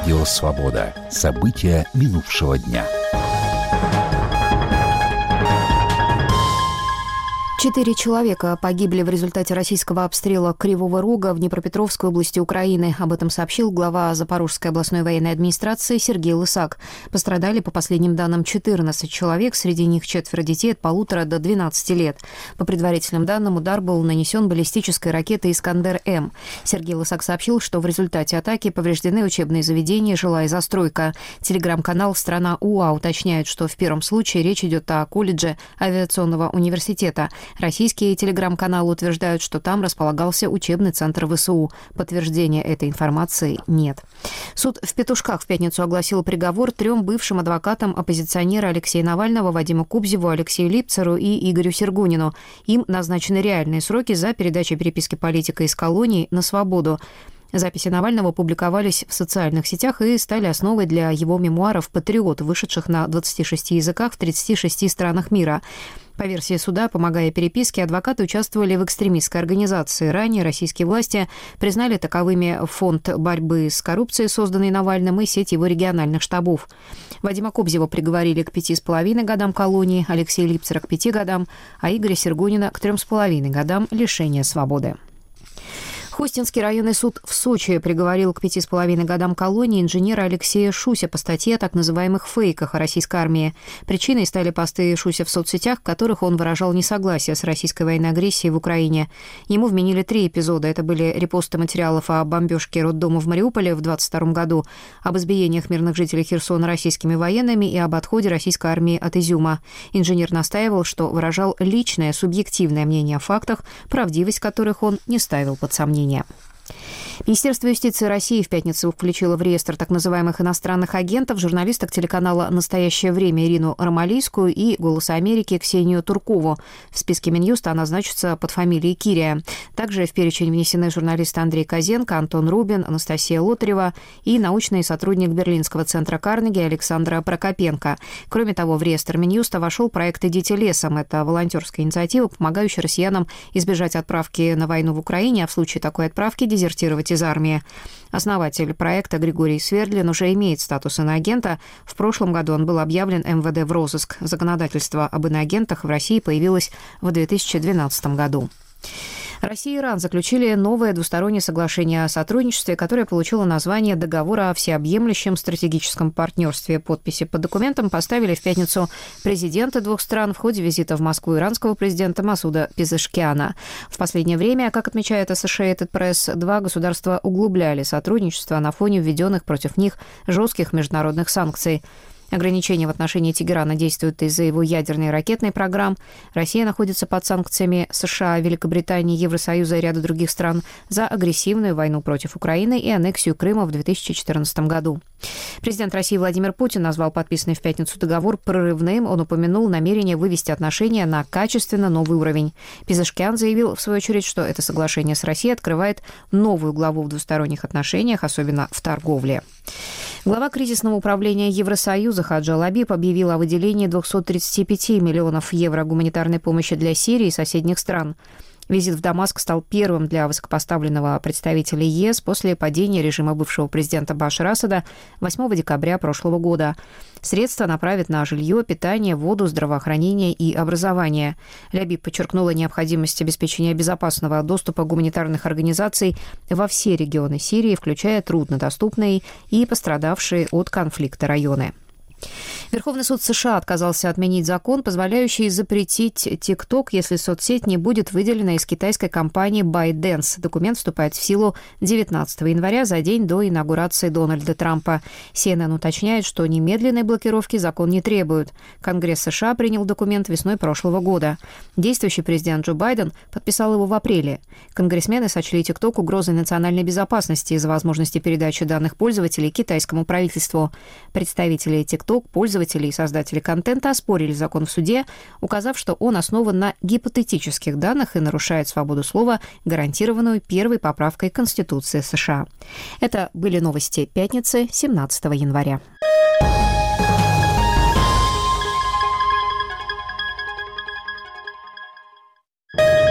Радио «Свобода». События минувшего дня. 4 человека погибли в результате российского обстрела Кривого Рога в Днепропетровской области Украины. Об этом сообщил глава Запорожской областной военной администрации Сергей Лысак. Пострадали, по последним данным, 14 человек, среди них 4 детей от 1,5 до 12 лет. По предварительным данным, удар был нанесен баллистической ракетой «Искандер-М». Сергей Лысак сообщил, что в результате атаки повреждены учебные заведения, жилая застройка. Телеграм-канал «Страна УА» уточняет, что в первом случае речь идет о колледже авиационного университета. Российские телеграм-каналы утверждают, что там располагался учебный центр ВСУ. Подтверждения этой информации нет. Суд в Петушках в пятницу огласил приговор 3 бывшим адвокатам оппозиционера Алексея Навального, Вадиму Кубзеву, Алексею Липцеру и Игорю Сергунину. Им назначены реальные сроки за передачу переписки политика из колоний на свободу. Записи Навального публиковались в социальных сетях и стали основой для его мемуаров «Патриот», вышедших на 26 языках в 36 странах мира. По версии суда, помогая переписке, адвокаты участвовали в экстремистской организации. Ранее российские власти признали таковыми фонд борьбы с коррупцией, созданный Навальным, и сеть его региональных штабов. Вадима Кобзева приговорили к 5,5 годам колонии, Алексея Липцера к 5 годам, а Игоря Сергунина к 3,5 годам лишения свободы. Хостинский районный суд в Сочи приговорил к 5,5 годам колонии инженера Алексея Шуся по статье о так называемых фейках о российской армии. Причиной стали посты Шуся в соцсетях, в которых он выражал несогласие с российской военной агрессией в Украине. Ему вменили 3 эпизода. Это были репосты материалов о бомбежке роддома в Мариуполе в 2022 году, об избиениях мирных жителей Херсона российскими военными и об отходе российской армии от Изюма. Инженер настаивал, что выражал личное, субъективное мнение о фактах, правдивость которых он не ставил под сомнение. Министерство юстиции России в пятницу включило в реестр так называемых иностранных агентов журналисток телеканала «Настоящее время» Ирину Ромалийскую и «Голоса Америки» Ксению Туркову. В списке Минюста она значится под фамилией Кирия. Также в перечень внесены журналисты Андрей Козенко, Антон Рубин, Анастасия Лотарева и научный сотрудник Берлинского центра Карнеги Александра Прокопенко. Кроме того, в реестр Минюста вошел проект «Идите лесом». Это волонтерская инициатива, помогающая россиянам избежать отправки на войну в Украине, а в случае такой отправки дезертировать из армии. Основатель проекта Григорий Свердлин уже имеет статус иноагента. В прошлом году он был объявлен МВД в розыск. Законодательство об иноагентах в России появилось в 2012 году. Россия и Иран заключили новое двустороннее соглашение о сотрудничестве, которое получило название «Договора о всеобъемлющем стратегическом партнерстве». Подписи под документом поставили в пятницу президенты двух стран в ходе визита в Москву иранского президента Масуда Пезешкиана. В последнее время, как отмечает Associated Press, два государства углубляли сотрудничество на фоне введенных против них жестких международных санкций. Ограничения в отношении Тегерана действуют из-за его ядерной и ракетной программ. Россия находится под санкциями США, Великобритании, Евросоюза и ряда других стран за агрессивную войну против Украины и аннексию Крыма в 2014 году. Президент России Владимир Путин назвал подписанный в пятницу договор прорывным. Он упомянул намерение вывести отношения на качественно новый уровень. Пезешкиан заявил, в свою очередь, что это соглашение с Россией открывает новую главу в двусторонних отношениях, особенно в торговле. Глава кризисного управления Евросоюза Хаджи Алабиб объявил о выделении 235 миллионов евро гуманитарной помощи для Сирии и соседних стран. Визит в Дамаск стал первым для высокопоставленного представителя ЕС после падения режима бывшего президента Башара Асада 8 декабря прошлого года. Средства направят на жилье, питание, воду, здравоохранение и образование. Лябиб подчеркнула необходимость обеспечения безопасного доступа гуманитарных организаций во все регионы Сирии, включая труднодоступные и пострадавшие от конфликта районы. Верховный суд США отказался отменить закон, позволяющий запретить TikTok, если соцсеть не будет выделена из китайской компании ByteDance. Документ вступает в силу 19 января, за день до инаугурации Дональда Трампа. CNN уточняет, что немедленной блокировки закон не требует. Конгресс США принял документ весной прошлого года. Действующий президент Джо Байден подписал его в апреле. Конгрессмены сочли TikTok угрозой национальной безопасности из-за возможности передачи данных пользователей китайскому правительству. Представители TikTok, пользователи и создатели контента оспорили закон в суде, указав, что он основан на гипотетических данных и нарушает свободу слова, гарантированную первой поправкой Конституции США. Это были новости пятницы, 17 января.